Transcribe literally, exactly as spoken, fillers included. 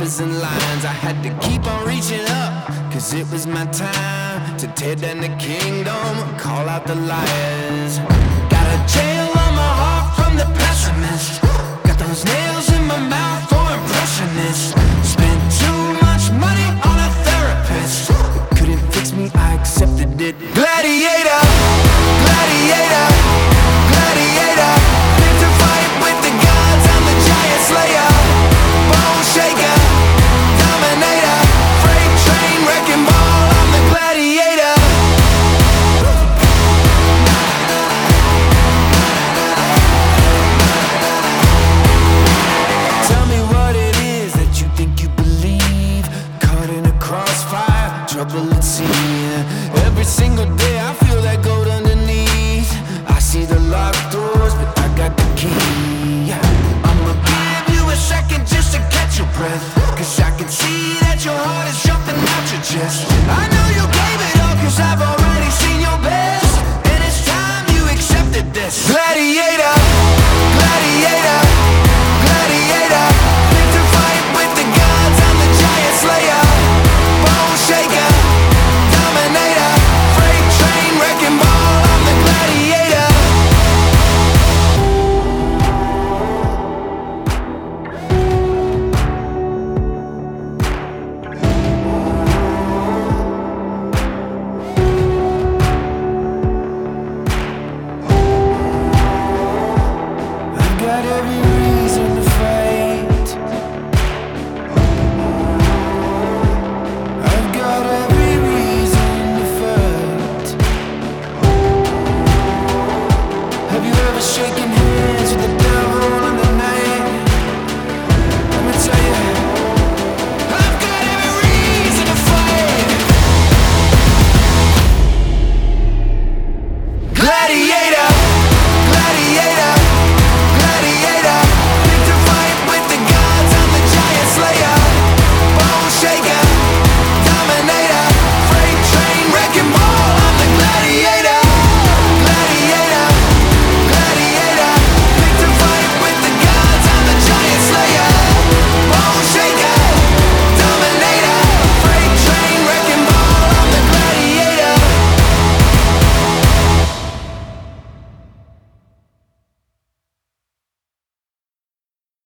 purpose and lines. I had to keep on reaching up, cause it was my time to tear down the kingdom, call out the liars. Got a jail on my heart from the pessimist. Got those nails in my mouth for impressionists. Spent too much money on a therapist. It couldn't fix me, I accepted it. Gladiator, gladiator, gladiator. Live to fight with the gods, I'm the giant slayer. Bone shaker, dominator. Freight train, wrecking ball, I'm the gladiator. Tell me what it is that you think you believe. Caught in a crossfire, trouble at sea. Every single day I feel that gold underneath. I see the locked doors, but I got the key. I'ma give you a second just to catch your breath, cause I can see that your heart is jumping out your chest. I know you gave it all, cause I've already seen your best, and it's time you accepted this. Gladiator,